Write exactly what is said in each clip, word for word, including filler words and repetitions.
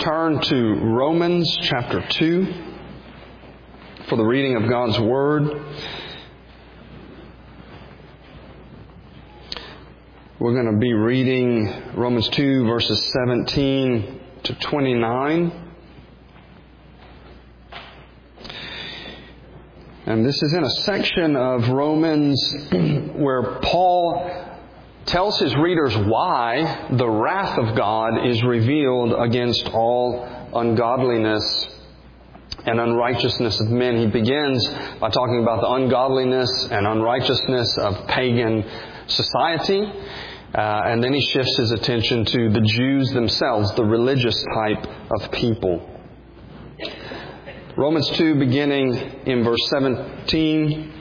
turn to Romans chapter two for the reading of God's Word. We're going to be reading Romans two verses seventeen to twenty-nine. And this is in a section of Romans where Paul tells his readers why the wrath of God is revealed against all ungodliness and unrighteousness of men. He begins by talking about the ungodliness and unrighteousness of pagan society. Uh, and then he shifts his attention to the Jews themselves, the religious type of people. Romans two, beginning in verse seventeen,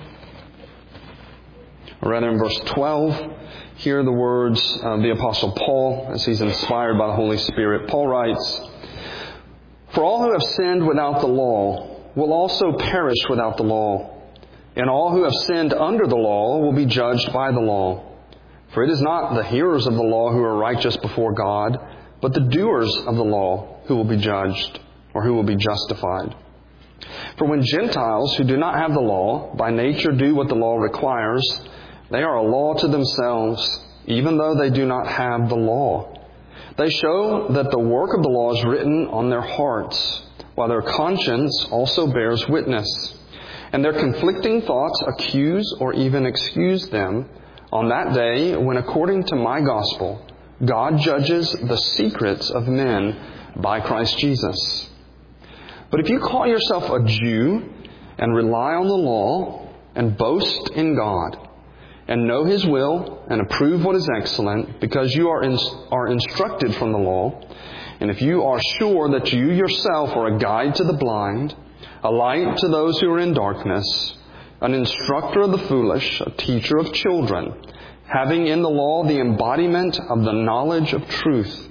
or rather in verse twelve, hear the words of the Apostle Paul as he's inspired by the Holy Spirit. Paul writes, "For all who have sinned without the law will also perish without the law, and all who have sinned under the law will be judged by the law. For it is not the hearers of the law who are righteous before God, but the doers of the law who will be judged, or who will be justified. For when Gentiles who do not have the law by nature do what the law requires, they are a law to themselves, even though they do not have the law. They show that the work of the law is written on their hearts, while their conscience also bears witness. And their conflicting thoughts accuse or even excuse them on that day when, according to my gospel, God judges the secrets of men by Christ Jesus. But if you call yourself a Jew and rely on the law and boast in God and know His will and approve what is excellent because you are in, are instructed from the law, and if you are sure that you yourself are a guide to the blind, a light to those who are in darkness, an instructor of the foolish, a teacher of children, having in the law the embodiment of the knowledge of truth,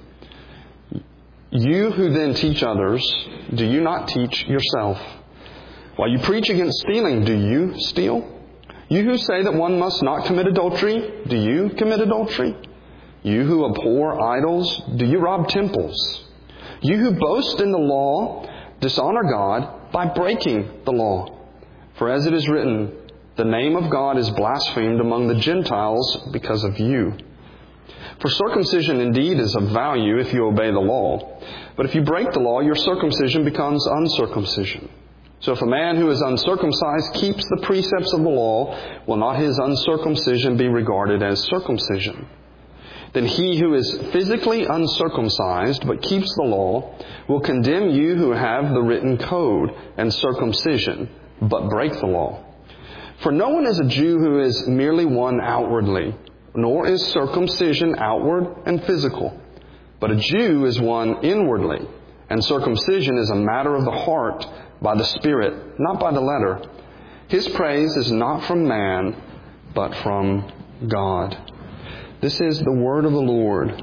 you who then teach others, do you not teach yourself? While you preach against stealing, do you steal? You who say that one must not commit adultery, do you commit adultery? You who abhor idols, do you rob temples? You who boast in the law, dishonor God by breaking the law. For as it is written, the name of God is blasphemed among the Gentiles because of you. For circumcision indeed is of value if you obey the law. But if you break the law, your circumcision becomes uncircumcision. So if a man who is uncircumcised keeps the precepts of the law, will not his uncircumcision be regarded as circumcision? Then he who is physically uncircumcised but keeps the law will condemn you who have the written code and circumcision but break the law. For no one is a Jew who is merely one outwardly, nor is circumcision outward and physical. But a Jew is one inwardly, and circumcision is a matter of the heart by the Spirit, not by the letter. His praise is not from man, but from God." This is the word of the Lord.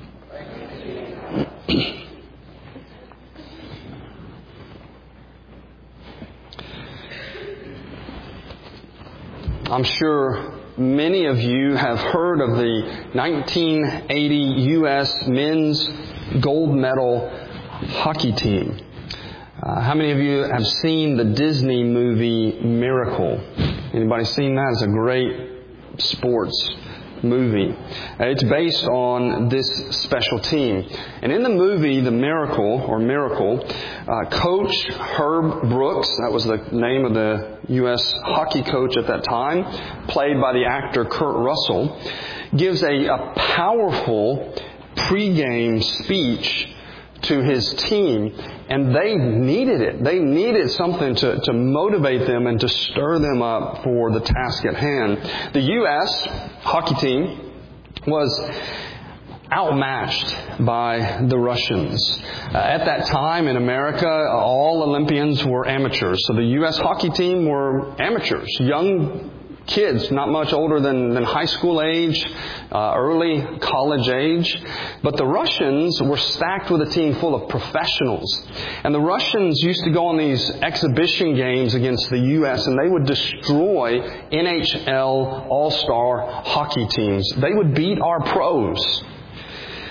I'm sure many of you have heard of the nineteen eighty U S men's gold medal hockey team. Uh, how many of you have seen the Disney movie Miracle? Anybody seen that? It's a great sports movie. Uh, it's based on this special team. And in the movie, The Miracle, or Miracle, uh, Coach Herb Brooks, that was the name of the U S hockey coach at that time, played by the actor Kurt Russell, gives a, a powerful pregame speech to his team, and they needed it. They needed something to, to motivate them and to stir them up for the task at hand. The U S hockey team was outmatched by the Russians. Uh, at that time in America, all Olympians were amateurs. So the U S hockey team were amateurs, young kids, not much older than, than high school age, uh, early college age. But the Russians were stacked with a team full of professionals. And the Russians used to go on these exhibition games against the U S, and they would destroy N H L all-star hockey teams. They would beat our pros.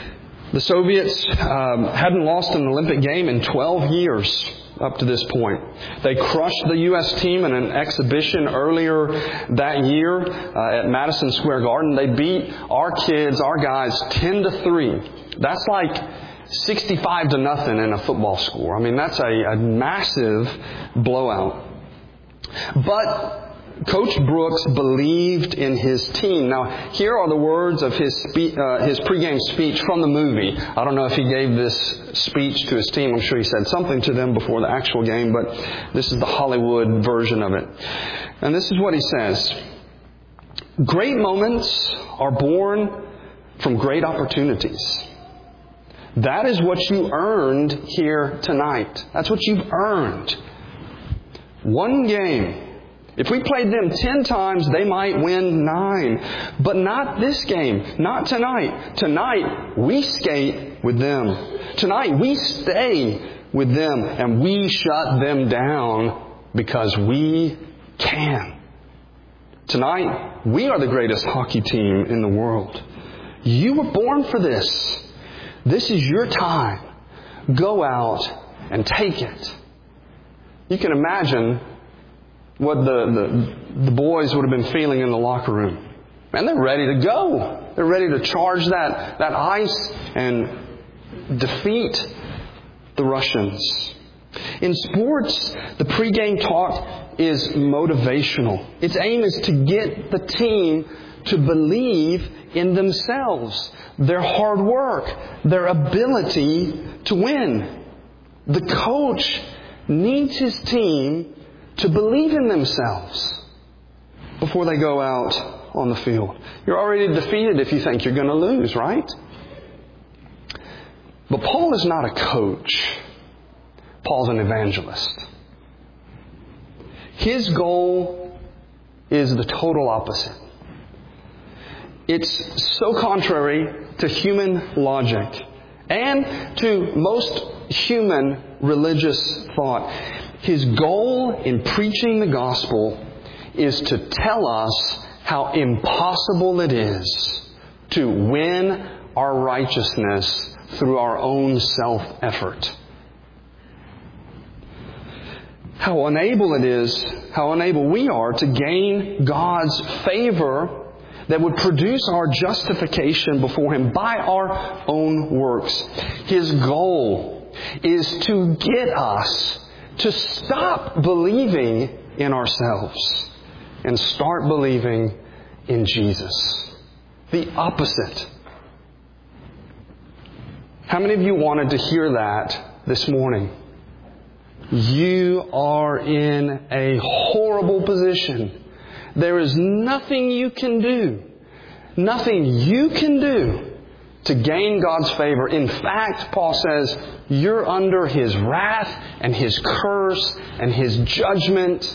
The Soviets um, hadn't lost an Olympic game in twelve years up to this point. They crushed the U S team in an exhibition earlier that year uh, at Madison Square Garden. They beat our kids, our guys, ten to three. That's like sixty-five to nothing in a football score. I mean, that's a, a massive blowout. But Coach Brooks believed in his team. Now, here are the words of his spe- uh, his pregame speech from the movie. I don't know if he gave this speech to his team. I'm sure he said something to them before the actual game, but this is the Hollywood version of it. And this is what he says. Great moments are born from great opportunities. That is what you earned here tonight. That's what you've earned. One game. If we played them ten times, they might win nine. But not this game. Not tonight. Tonight, we skate with them. Tonight, we stay with them. And we shut them down because we can. Tonight, we are the greatest hockey team in the world. You were born for this. This is your time. Go out and take it. You can imagine what the, the, the boys would have been feeling in the locker room. Man, they're ready to go. They're ready to charge that, that ice and defeat the Russians. In sports, the pregame talk is motivational. Its aim is to get the team to believe in themselves, their hard work, their ability to win. The coach needs his team to believe in themselves before they go out on the field. You're already defeated if you think you're going to lose, right? But Paul is not a coach. Paul's an evangelist. His goal is the total opposite. It's so contrary to human logic and to most human religious thought. His goal in preaching the gospel is to tell us how impossible it is to win our righteousness through our own self-effort. How unable it is, how unable we are to gain God's favor that would produce our justification before Him by our own works. His goal is to get us to stop believing in ourselves and start believing in Jesus. The opposite. How many of you wanted to hear that this morning? You are in a horrible position. There is nothing you can do, nothing you can do to gain God's favor. In fact, Paul says, you're under His wrath and His curse and His judgment.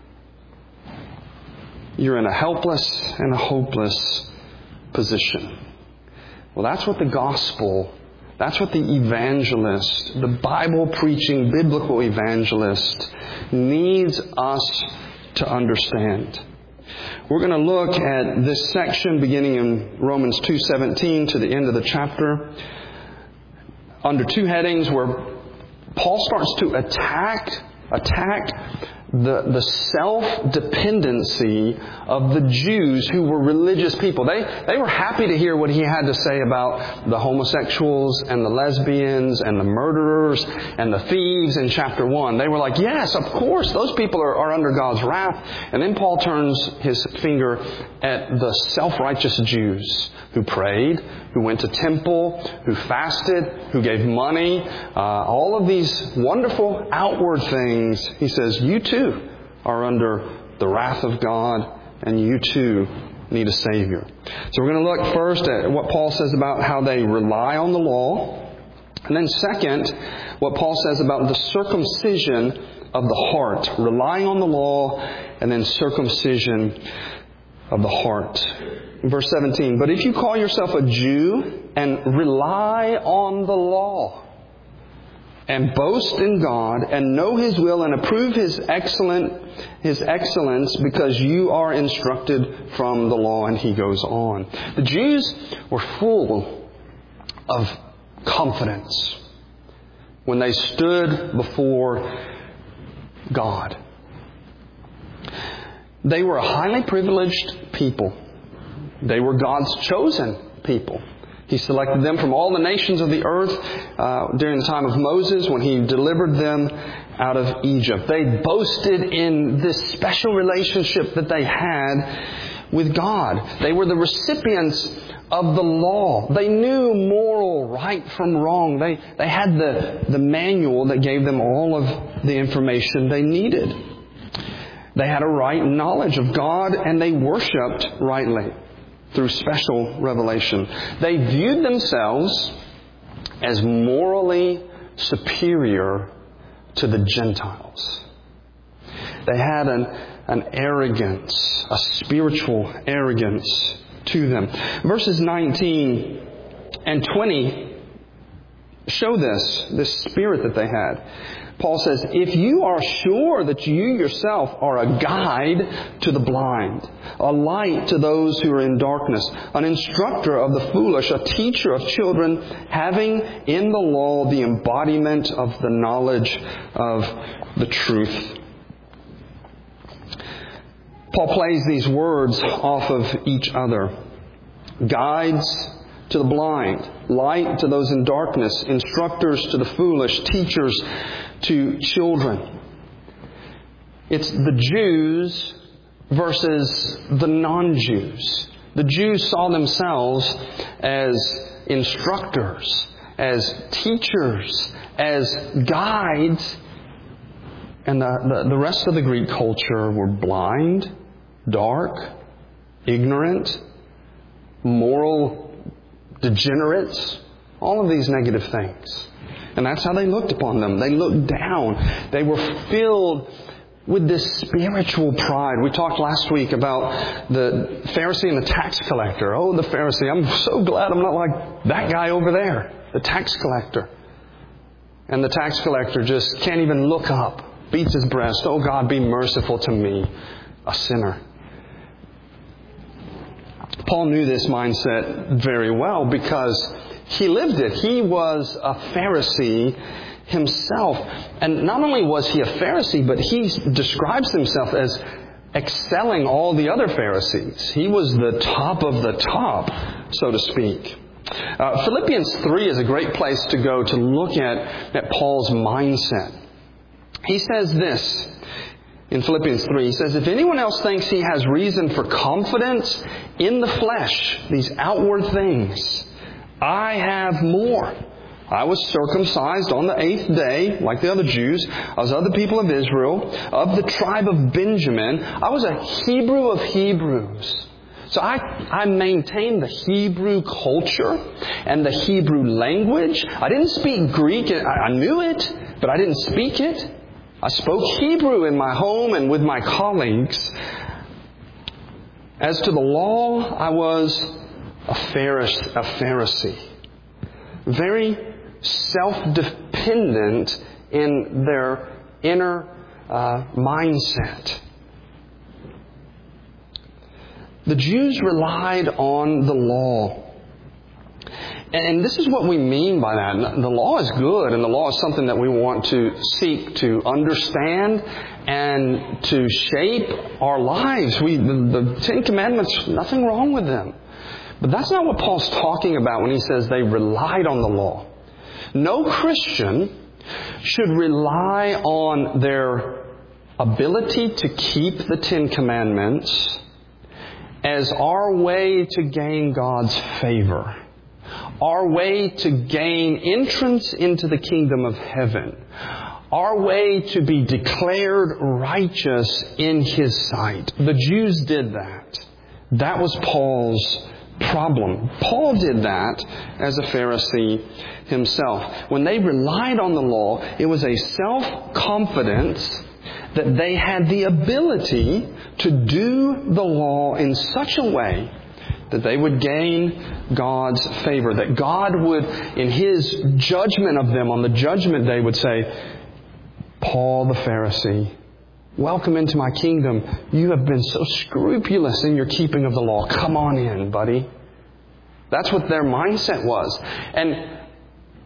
You're in a helpless and a hopeless position. Well, that's what the gospel, that's what the evangelist, the Bible-preaching, biblical evangelist needs us to understand. We're going to look at this section beginning in Romans two seventeen to the end of the chapter under two headings where Paul starts to attack attack the, the self-dependency of the Jews who were religious people. They, they were happy to hear what he had to say about the homosexuals and the lesbians and the murderers and the thieves in chapter one. They were like, yes, of course, those people are, are under God's wrath. And then Paul turns his finger at the self-righteous Jews who prayed, who went to temple, who fasted, who gave money, uh, all of these wonderful outward things. He says, you too are under the wrath of God, and you too need a Savior. So we're going to look first at what Paul says about how they rely on the law, and then second, what Paul says about the circumcision of the heart, relying on the law, and then circumcision of the heart. Verse seventeen, but if you call yourself a Jew and rely on the law and boast in God and know His will and approve His excellent, His excellence because you are instructed from the law, and he goes on. The Jews were full of confidence when they stood before God. They were a highly privileged people. They were God's chosen people. He selected them from all the nations of the earth uh, during the time of Moses when He delivered them out of Egypt. They boasted in this special relationship that they had with God. They were the recipients of the law. They knew moral right from wrong. They, they had the, the manual that gave them all of the information they needed. They had a right knowledge of God, and they worshipped rightly through special revelation. They viewed themselves as morally superior to the Gentiles. They had an, an arrogance, a spiritual arrogance to them. Verses nineteen and twenty show this, this spirit that they had. Paul says, if you are sure that you yourself are a guide to the blind, a light to those who are in darkness, an instructor of the foolish, a teacher of children, having in the law the embodiment of the knowledge of the truth. Paul plays these words off of each other. Guides to the blind, light to those in darkness, instructors to the foolish, teachers to children. It's the Jews versus the non-Jews. The Jews saw themselves as instructors, as teachers, as guides, and the, the, the rest of the Greek culture were blind, dark, ignorant, moral degenerates, all of these negative things. And that's how they looked upon them. They looked down. They were filled with this spiritual pride. We talked last week about the Pharisee and the tax collector. Oh, the Pharisee, I'm so glad I'm not like that guy over there, the tax collector. And the tax collector just can't even look up, beats his breast. Oh God, be merciful to me, a sinner. Paul knew this mindset very well because he lived it. He was a Pharisee himself. And not only was he a Pharisee, but he describes himself as excelling all the other Pharisees. He was the top of the top, so to speak. Uh, Philippians three is a great place to go to look at, at Paul's mindset. He says this in Philippians three. He says, if anyone else thinks he has reason for confidence in the flesh, these outward things, I have more. I was circumcised on the eighth day, like the other Jews. I was of the people of Israel, of the tribe of Benjamin. I was a Hebrew of Hebrews. So I, I maintained the Hebrew culture and the Hebrew language. I didn't speak Greek. I, I knew it, but I didn't speak it. I spoke Hebrew in my home and with my colleagues. As to the law, I was a Pharisee. A Pharisee. Very self-dependent in their inner uh, mindset. The Jews relied on the law. And this is what we mean by that. The law is good, and the law is something that we want to seek to understand and to shape our lives. We, the, the Ten Commandments, nothing wrong with them. But that's not what Paul's talking about when he says they relied on the law. No Christian should rely on their ability to keep the Ten Commandments as our way to gain God's favor, our way to gain entrance into the kingdom of heaven, our way to be declared righteous in His sight. The Jews did that. That was Paul's problem. Paul did that as a Pharisee himself. When they relied on the law, it was a self-confidence that they had the ability to do the law in such a way that they would gain God's favor, that God would, in His judgment of them on the judgment day, would say, Paul the Pharisee, welcome into my kingdom. You have been so scrupulous in your keeping of the law. Come on in, buddy. That's what their mindset was. And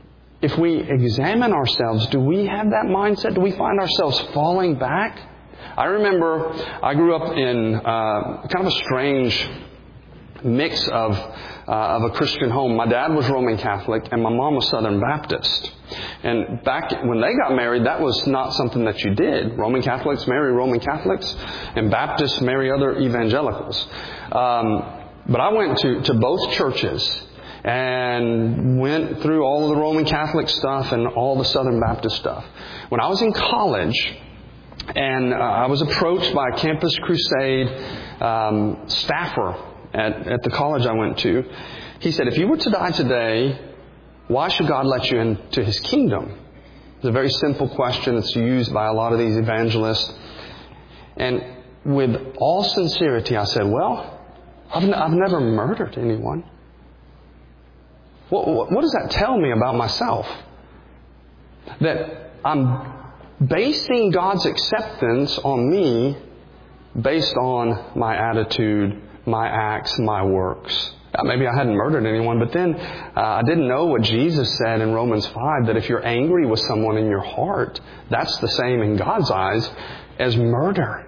if we examine ourselves, do we have that mindset? Do we find ourselves falling back? I remember I grew up in uh, kind of a strange mix of uh, of a Christian home. My dad was Roman Catholic and my mom was Southern Baptist. And back when they got married, that was not something that you did. Roman Catholics marry Roman Catholics and Baptists marry other evangelicals. Um, but I went to, to both churches and went through all of the Roman Catholic stuff and all the Southern Baptist stuff. When I was in college, and uh, I was approached by a Campus Crusade um, staffer at, at the college I went to. He said, if you were to die today, why should God let you into His kingdom? It's a very simple question that's used by a lot of these evangelists. And with all sincerity, I said, well, I've, n- I've never murdered anyone. What, what does that tell me about myself? That I'm basing God's acceptance on me based on my attitude, my acts, my works. Maybe I hadn't murdered anyone, but then uh, I didn't know what Jesus said in Romans five, that if you're angry with someone in your heart, that's the same in God's eyes as murder.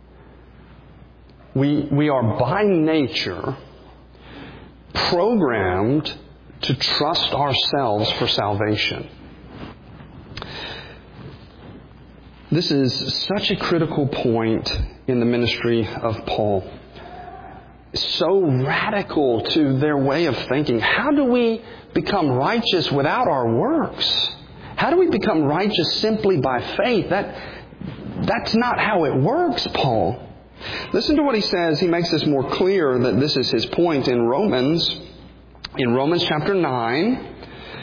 We, we are by nature programmed to trust ourselves for salvation. This is such a critical point in the ministry of Paul. So radical to their way of thinking. How do we become righteous without our works? How do we become righteous simply by faith? That, that's not how it works, Paul. Listen to what he says. He makes this more clear that this is his point in Romans. In Romans chapter nine,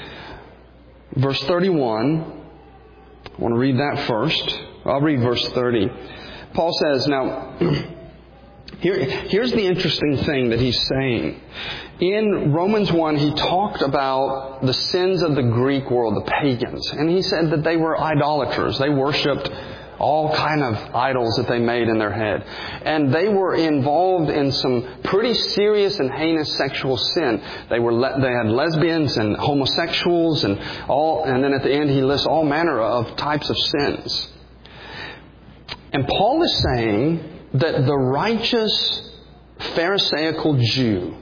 verse thirty-one. I want to read that first. I'll read verse thirty. Paul says, now, here, here's the interesting thing that he's saying. In Romans one, he talked about the sins of the Greek world, the pagans. And he said that they were idolaters. They worshipped all kind of idols that they made in their head. And they were involved in some pretty serious and heinous sexual sin. They were le- they had lesbians and homosexuals and all, and then at the end he lists all manner of types of sins. And Paul is saying that the righteous Pharisaical Jew,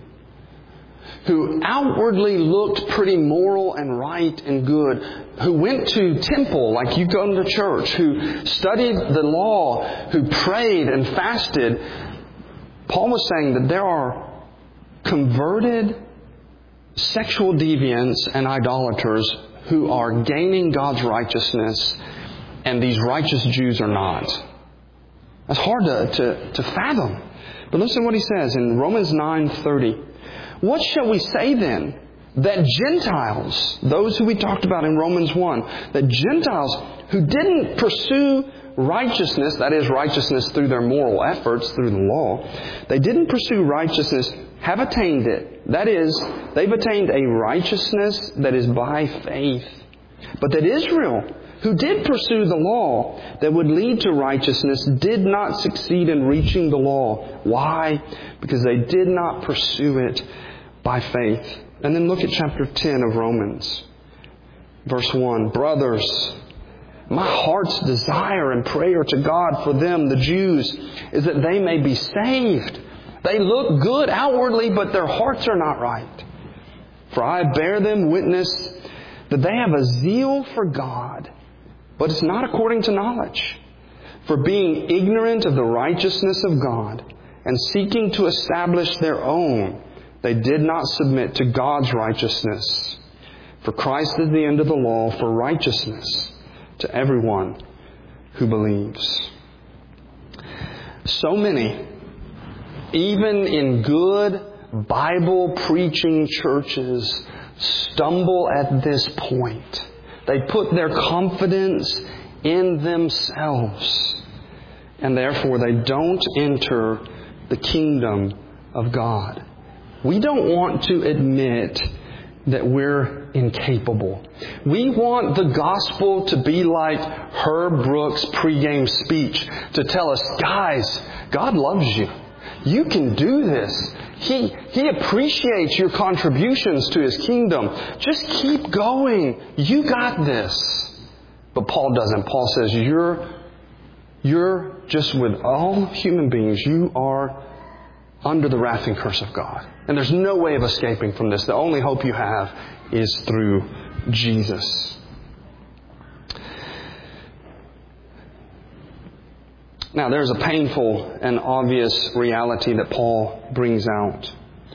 who outwardly looked pretty moral and right and good, who went to temple like you go to church, who studied the law, who prayed and fasted, Paul was saying that there are converted sexual deviants and idolaters who are gaining God's righteousness, and these righteous Jews are not. That's hard to, to, to fathom. But listen to what he says in Romans nine thirty. What shall we say then? That Gentiles, those who we talked about in Romans one, that Gentiles who didn't pursue righteousness, that is righteousness through their moral efforts, through the law, they didn't pursue righteousness, have attained it. That is, they've attained a righteousness that is by faith. But that Israel, who did pursue the law that would lead to righteousness, did not succeed in reaching the law. Why? Because they did not pursue it by faith. And then look at chapter ten of Romans. Verse one. Brothers, my heart's desire and prayer to God for them, the Jews, is that they may be saved. They look good outwardly, but their hearts are not right. For I bear them witness that they have a zeal for God, but it's not according to knowledge. For being ignorant of the righteousness of God and seeking to establish their own, they did not submit to God's righteousness. For Christ is the end of the law for righteousness to everyone who believes. So many, even in good Bible-preaching churches, stumble at this point. They put their confidence in themselves, and therefore they don't enter the kingdom of God. We don't want to admit that we're incapable. We want the gospel to be like Herb Brooks' pregame speech, to tell us, guys, God loves you. You can do this. He, he appreciates your contributions to His kingdom. Just keep going. You got this. But Paul doesn't. Paul says, you're, you're just with all human beings, you are under the wrath and curse of God. And there's no way of escaping from this. The only hope you have is through Jesus. Now, there's a painful and obvious reality that Paul brings out.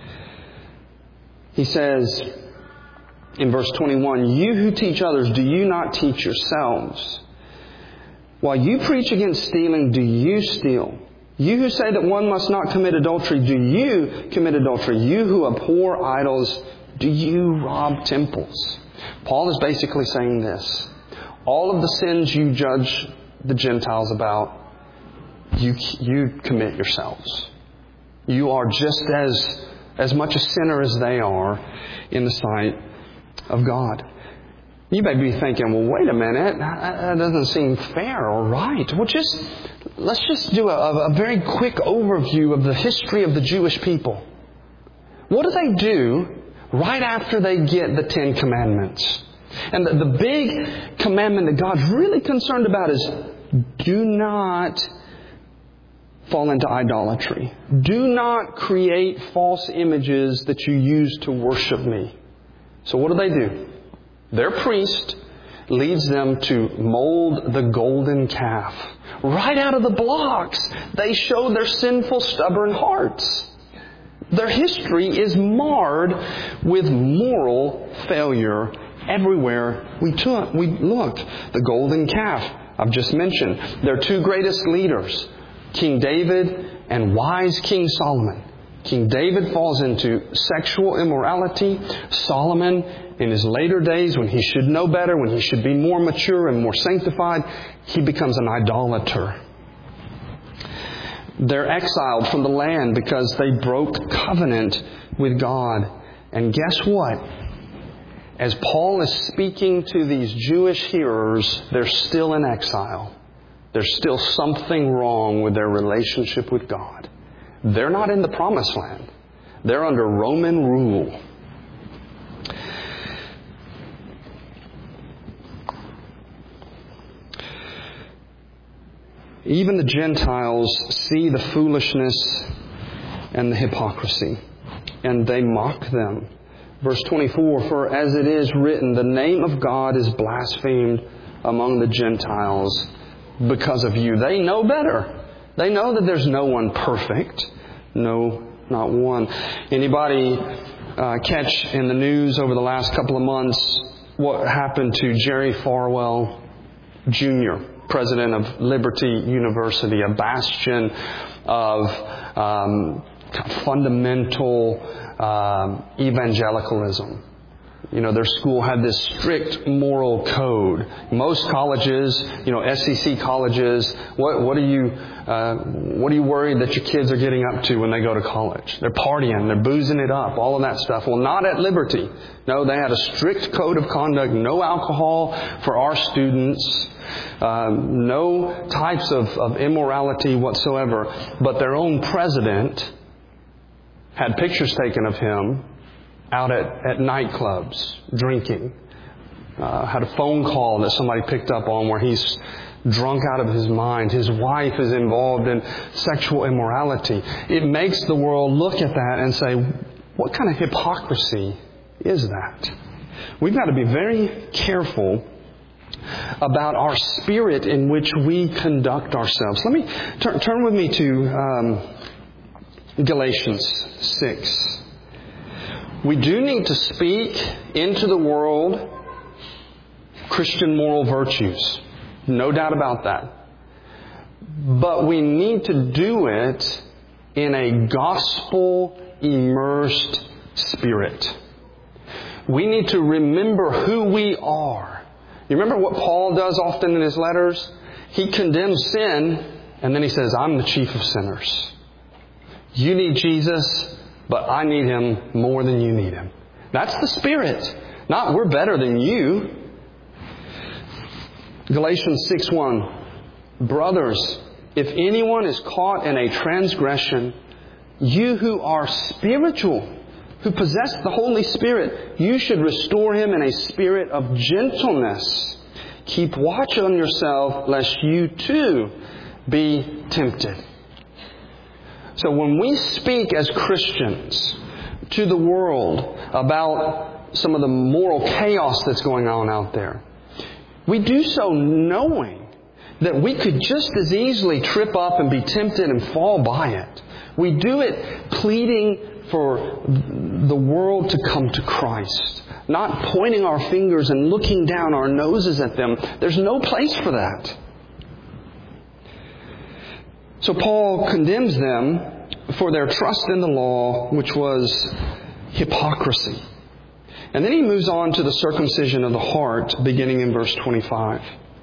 He says in verse twenty-one, you who teach others, do you not teach yourselves? While you preach against stealing, do you steal? You who say that one must not commit adultery, do you commit adultery? You who abhor idols, do you rob temples? Paul is basically saying this. All of the sins you judge the Gentiles about, you, you commit yourselves. You are just as, as much a sinner as they are in the sight of God. You may be thinking, well, wait a minute, that doesn't seem fair or right. Well, just let's just do a, a very quick overview of the history of the Jewish people. What do they do right after they get the Ten Commandments? And the, the big commandment that God's really concerned about is do not fall into idolatry. Do not create false images that you use to worship me. So what do they do? Their priest leads them to mold the golden calf. Right out of the blocks, they show their sinful, stubborn hearts. Their history is marred with moral failure everywhere we took, we look. The golden calf, I've just mentioned. Their two greatest leaders, King David and wise King Solomon. King David falls into sexual immorality. Solomon, in his later days, when he should know better, when he should be more mature and more sanctified, he becomes an idolater. They're exiled from the land because they broke covenant with God. And guess what? As Paul is speaking to these Jewish hearers, they're still in exile. There's still something wrong with their relationship with God. They're not in the promised land. They're under Roman rule. Even the Gentiles see the foolishness and the hypocrisy, and they mock them. Verse twenty-four, for as it is written, the name of God is blasphemed among the Gentiles because of you. They know better. They know that there's no one perfect. No, not one. Anybody uh, catch in the news over the last couple of months what happened to Jerry Falwell Junior, president of Liberty University, a bastion of um, fundamental um, evangelicalism. You know, their school had this strict moral code. Most colleges, you know, S E C colleges, what, what are you, uh, what are you worried that your kids are getting up to when they go to college? They're partying, they're boozing it up, all of that stuff. Well, not at Liberty. No, they had a strict code of conduct, no alcohol for our students, um, no types of, of immorality whatsoever. But their own president had pictures taken of him out at, at nightclubs, drinking. Uh, had a phone call that somebody picked up on where he's drunk out of his mind. His wife is involved in sexual immorality. It makes the world look at that and say, what kind of hypocrisy is that? We've got to be very careful about our spirit in which we conduct ourselves. Let me turn, turn with me to um, Galatians six. We do need to speak into the world Christian moral virtues. No doubt about that. But we need to do it in a gospel-immersed spirit. We need to remember who we are. You remember what Paul does often in his letters? He condemns sin, and then he says, I'm the chief of sinners. You need Jesus, but I need Him more than you need Him. That's the spirit. Not we're better than you. Galatians six one. Brothers, if anyone is caught in a transgression, you who are spiritual, who possess the Holy Spirit, you should restore him in a spirit of gentleness. Keep watch on yourself, lest you too be tempted. So when we speak as Christians to the world about some of the moral chaos that's going on out there, we do so knowing that we could just as easily trip up and be tempted and fall by it. We do it pleading for the world to come to Christ, not pointing our fingers and looking down our noses at them. There's no place for that. So Paul condemns them for their trust in the law, which was hypocrisy. And then he moves on to the circumcision of the heart, beginning in verse twenty-five.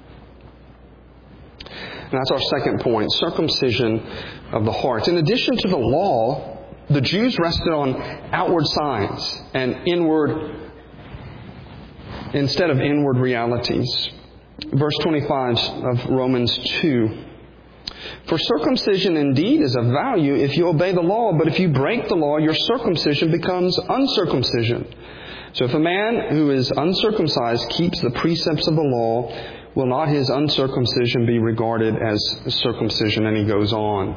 And that's our second point, circumcision of the heart. In addition to the law, the Jews rested on outward signs and inward, instead of inward realities. Verse twenty-five of Romans two. For circumcision indeed is of value if you obey the law, but if you break the law, your circumcision becomes uncircumcision. So if a man who is uncircumcised keeps the precepts of the law, will not his uncircumcision be regarded as circumcision? And he goes on.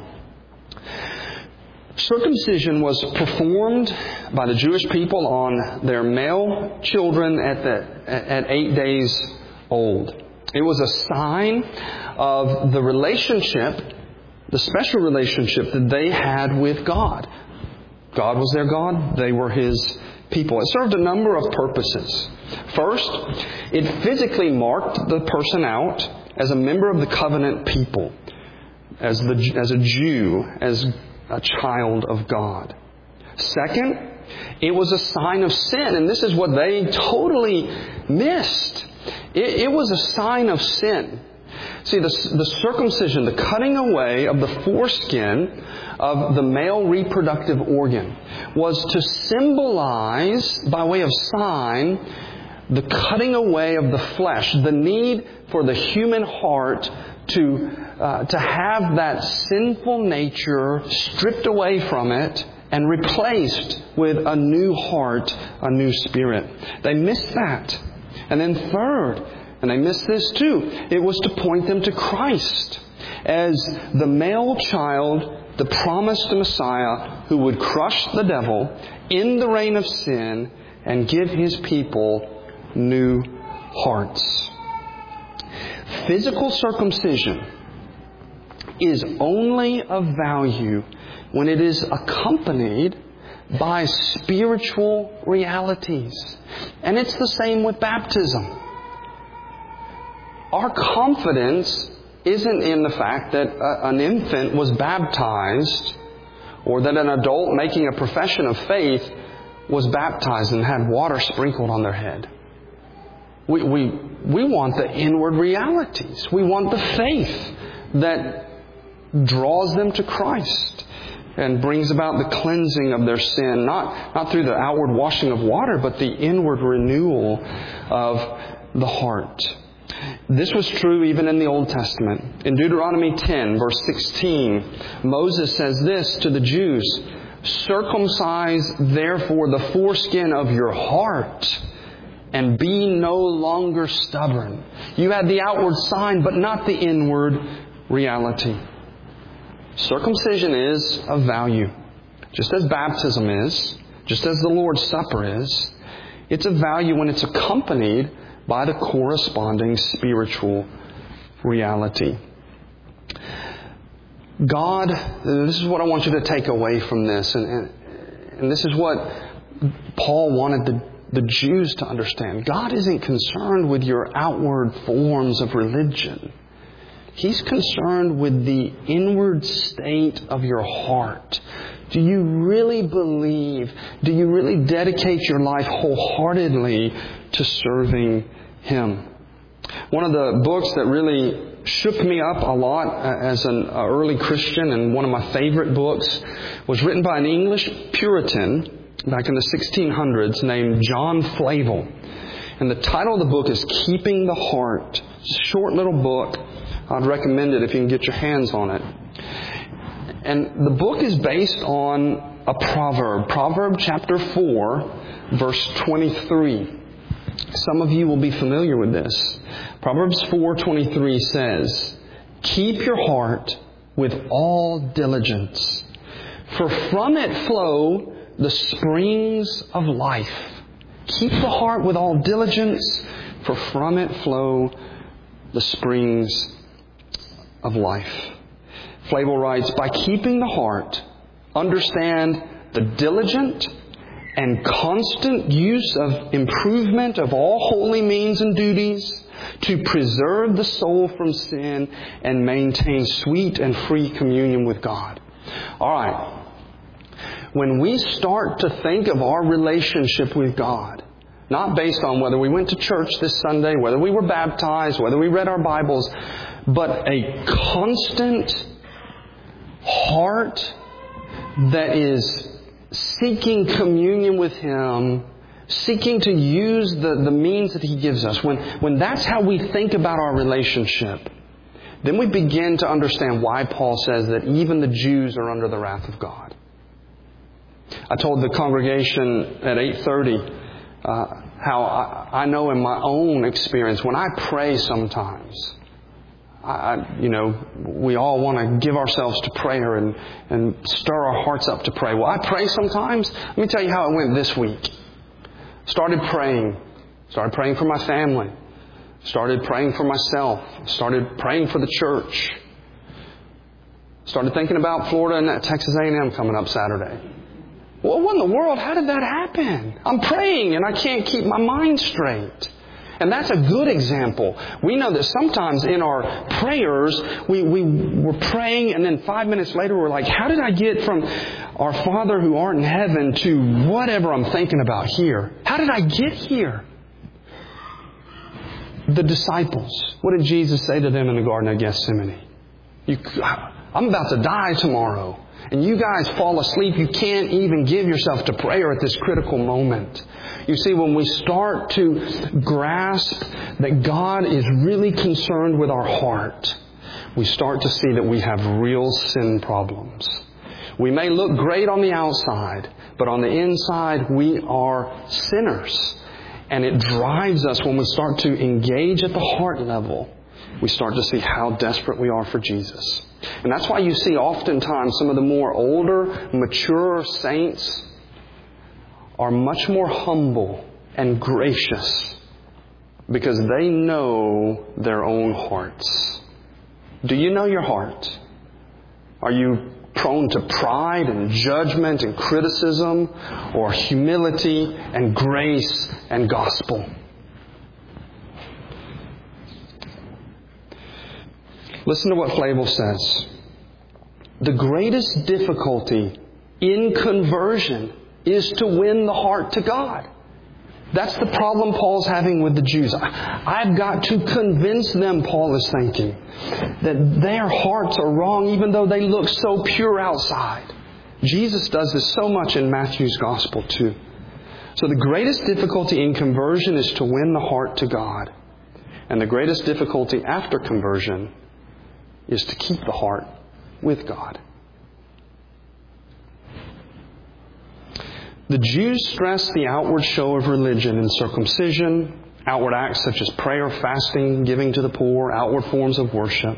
Circumcision was performed by the Jewish people on their male children at the at eight days old. It was a sign of the relationship, the special relationship that they had with God. God was their God. They were His people. It served a number of purposes. First, it physically marked the person out as a member of the covenant people, as the as a Jew, as a child of God. Second, it was a sign of sin, and this is what they totally missed. It, it was a sign of sin. See, the, the circumcision, the cutting away of the foreskin of the male reproductive organ, was to symbolize, by way of sign, the cutting away of the flesh, the need for the human heart to uh, to have that sinful nature stripped away from it and replaced with a new heart, a new spirit. They missed that. And then third, and they missed this too, it was to point them to Christ as the male child, the promised Messiah who would crush the devil in the reign of sin and give His people new hearts. Physical circumcision is only of value when it is accompanied by spiritual realities. And it's the same with baptism. Our confidence isn't in the fact that a, an infant was baptized, or that an adult making a profession of faith was baptized and had water sprinkled on their head. We, we, we want the inward realities. We want the faith that draws them to Christ and brings about the cleansing of their sin, not, not through the outward washing of water, but the inward renewal of the heart. This was true even in the Old Testament. In Deuteronomy ten, verse sixteen, Moses says this to the Jews, "Circumcise therefore the foreskin of your heart, and be no longer stubborn." You had the outward sign, but not the inward reality. Circumcision is of value. Just as baptism is, just as the Lord's Supper is, it's of value when it's accompanied by the corresponding spiritual reality. God, this is what I want you to take away from this, and, and, and this is what Paul wanted the the Jews to understand. God isn't concerned with your outward forms of religion. He's concerned with the inward state of your heart. Do you really believe? Do you really dedicate your life wholeheartedly to serving Him? One of the books that really shook me up a lot as an early Christian, and one of my favorite books, was written by an English Puritan back in the sixteen hundreds named John Flavel. And the title of the book is Keeping the Heart. It's a short little book. I'd recommend it if you can get your hands on it. And the book is based on a proverb. Proverb chapter four, verse twenty-three. Some of you will be familiar with this. Proverbs four twenty-three says, "Keep your heart with all diligence, for from it flow the springs of life." Keep the heart with all diligence, for from it flow the springs of life. Flavel writes, "By keeping the heart, understand the diligent and constant use of improvement of all holy means and duties to preserve the soul from sin and maintain sweet and free communion with God." All right. When we start to think of our relationship with God, not based on whether we went to church this Sunday, whether we were baptized, whether we read our Bibles, but a constant heart that is seeking communion with Him, seeking to use the, the means that He gives us, when, when that's how we think about our relationship, then we begin to understand why Paul says that even the Jews are under the wrath of God. I told the congregation at eight thirty uh, how I, I know in my own experience, when I pray sometimes, I, you know, we all want to give ourselves to prayer and, and stir our hearts up to pray. Well, I pray sometimes. Let me tell you how it went this week. Started praying. Started praying for my family. Started praying for myself. Started praying for the church. Started thinking about Florida and Texas A and M coming up Saturday. Well, what in the world? How did that happen? I'm praying and I can't keep my mind straight. And that's a good example. We know that sometimes in our prayers, we, we were praying and then five minutes later we're like, how did I get from our Father who art in heaven to whatever I'm thinking about here? How did I get here? The disciples, what did Jesus say to them in the Garden of Gethsemane? You, I'm about to die tomorrow. And you guys fall asleep. You can't even give yourself to prayer at this critical moment. You see, when we start to grasp that God is really concerned with our heart, we start to see that we have real sin problems. We may look great on the outside, but on the inside we are sinners. And it drives us when we start to engage at the heart level. We start to see how desperate we are for Jesus. And that's why you see oftentimes some of the more older, mature saints are much more humble and gracious because they know their own hearts. Do you know your heart? Are you prone to pride and judgment and criticism, or humility and grace and gospel? Listen to what Flavel says. The greatest difficulty in conversion is to win the heart to God. That's the problem Paul's having with the Jews. I've got to convince them, Paul is thinking, that their hearts are wrong even though they look so pure outside. Jesus does this so much in Matthew's Gospel too. So the greatest difficulty in conversion is to win the heart to God. And the greatest difficulty after conversion is to keep the heart with God. The Jews stressed the outward show of religion in circumcision, outward acts such as prayer, fasting, giving to the poor, outward forms of worship.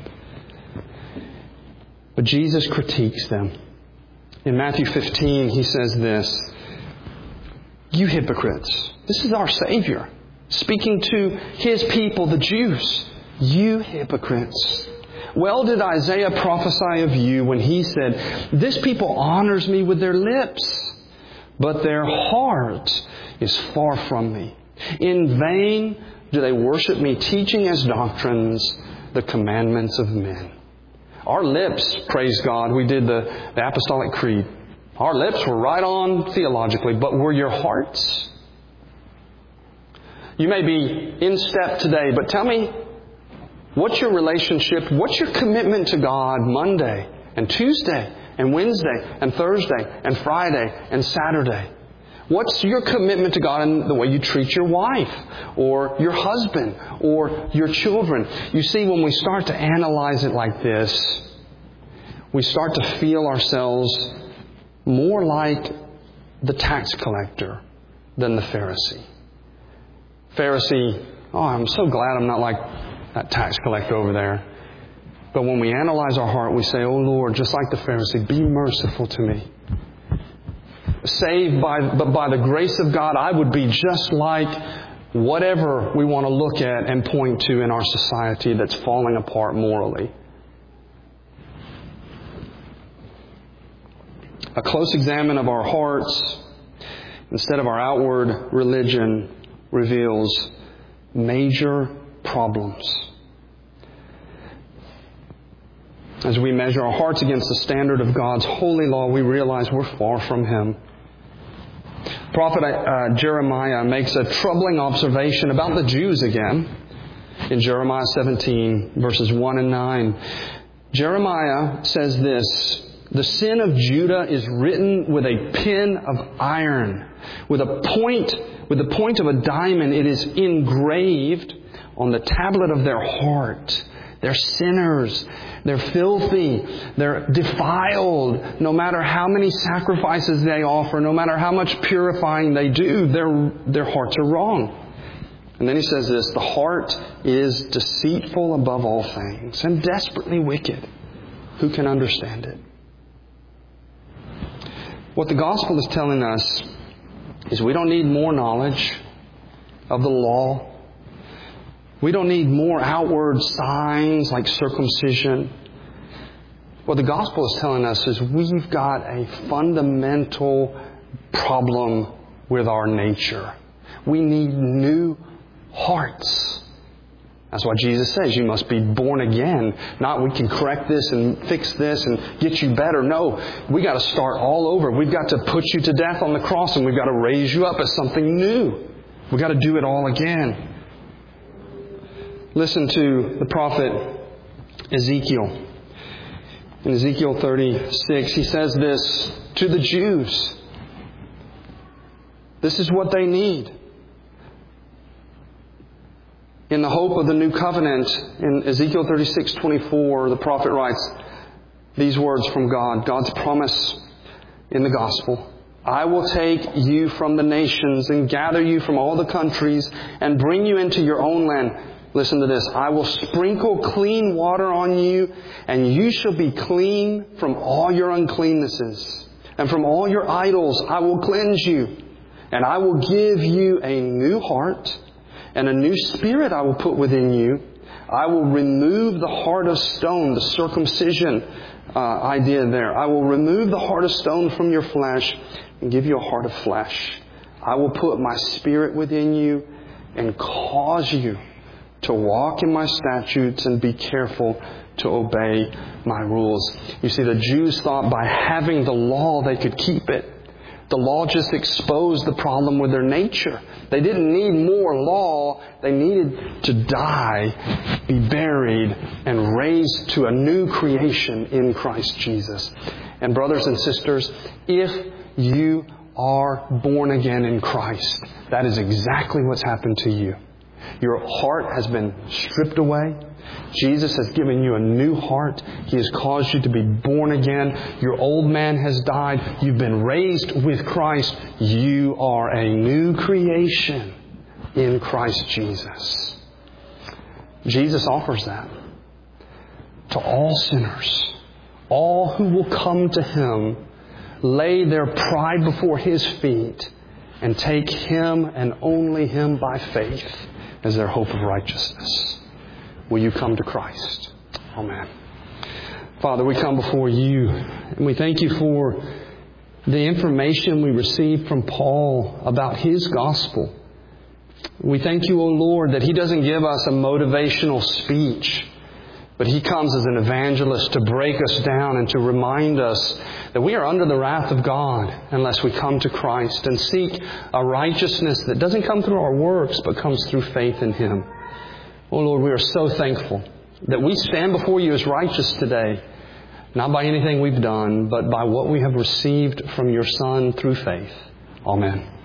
But Jesus critiques them. In Matthew fifteen, He says this, "You hypocrites." This is our Savior speaking to His people, the Jews. "You hypocrites. Well did Isaiah prophesy of you when he said, 'This people honors me with their lips, but their heart is far from me. In vain do they worship me, teaching as doctrines the commandments of men.'" Our lips, praise God, we did the, the Apostolic Creed. Our lips were right on theologically, but were your hearts? You may be in step today, but tell me, what's your relationship? What's your commitment to God Monday and Tuesday and Wednesday and Thursday and Friday and Saturday? What's your commitment to God in the way you treat your wife or your husband or your children? You see, when we start to analyze it like this, we start to feel ourselves more like the tax collector than the Pharisee. Pharisee, oh, I'm so glad I'm not like that tax collector over there. But when we analyze our heart, we say, oh Lord, just like the Pharisee, be merciful to me. Saved by, but by the grace of God, I would be just like whatever we want to look at and point to in our society that's falling apart morally. A close examine of our hearts, instead of our outward religion, reveals major problems. As we measure our hearts against the standard of God's holy law, we realize we're far from Him. Prophet uh, Jeremiah makes a troubling observation about the Jews again in Jeremiah seventeen, verses one and nine. Jeremiah says this, the sin of Judah is written with a pen of iron. With a point, with the point of a diamond, it is engraved on the tablet of their heart. They're sinners. They're filthy. They're defiled. No matter how many sacrifices they offer, no matter how much purifying they do, their, their hearts are wrong. And then he says this, the heart is deceitful above all things and desperately wicked. Who can understand it? What the gospel is telling us is we don't need more knowledge of the law. We don't need more outward signs like circumcision. What the gospel is telling us is we've got a fundamental problem with our nature. We need new hearts. That's why Jesus says you must be born again. Not we can correct this and fix this and get you better. No, we got to start all over. We've got to put you to death on the cross and we've got to raise you up as something new. We've got to do it all again. Listen to the prophet Ezekiel. In Ezekiel thirty-six, he says this to the Jews. This is what they need. In the hope of the new covenant, in Ezekiel thirty-six twenty-four, the prophet writes these words from God, God's promise in the gospel. I will take you from the nations and gather you from all the countries and bring you into your own land. Listen to this. I will sprinkle clean water on you, and you shall be clean from all your uncleannesses. And from all your idols I will cleanse you. And I will give you a new heart, and a new spirit I will put within you. I will remove the heart of stone, the circumcision uh, idea there. I will remove the heart of stone from your flesh and give you a heart of flesh. I will put my spirit within you and cause you to walk in my statutes and be careful to obey my rules. You see, the Jews thought by having the law they could keep it. The law just exposed the problem with their nature. They didn't need more law. They needed to die, be buried, and raised to a new creation in Christ Jesus. And brothers and sisters, if you are born again in Christ, that is exactly what's happened to you. Your heart has been stripped away. Jesus has given you a new heart. He has caused you to be born again. Your old man has died. You've been raised with Christ. You are a new creation in Christ Jesus. Jesus offers that to all sinners. All who will come to Him, lay their pride before His feet, and take Him and only Him by faith as their hope of righteousness. Will you come to Christ? Amen. Father, we come before you and we thank you for the information we received from Paul about his gospel. We thank you, O Lord, that he doesn't give us a motivational speech, but he comes as an evangelist to break us down and to remind us that we are under the wrath of God unless we come to Christ and seek a righteousness that doesn't come through our works but comes through faith in Him. Oh Lord, we are so thankful that we stand before you as righteous today, not by anything we've done, but by what we have received from your Son through faith. Amen.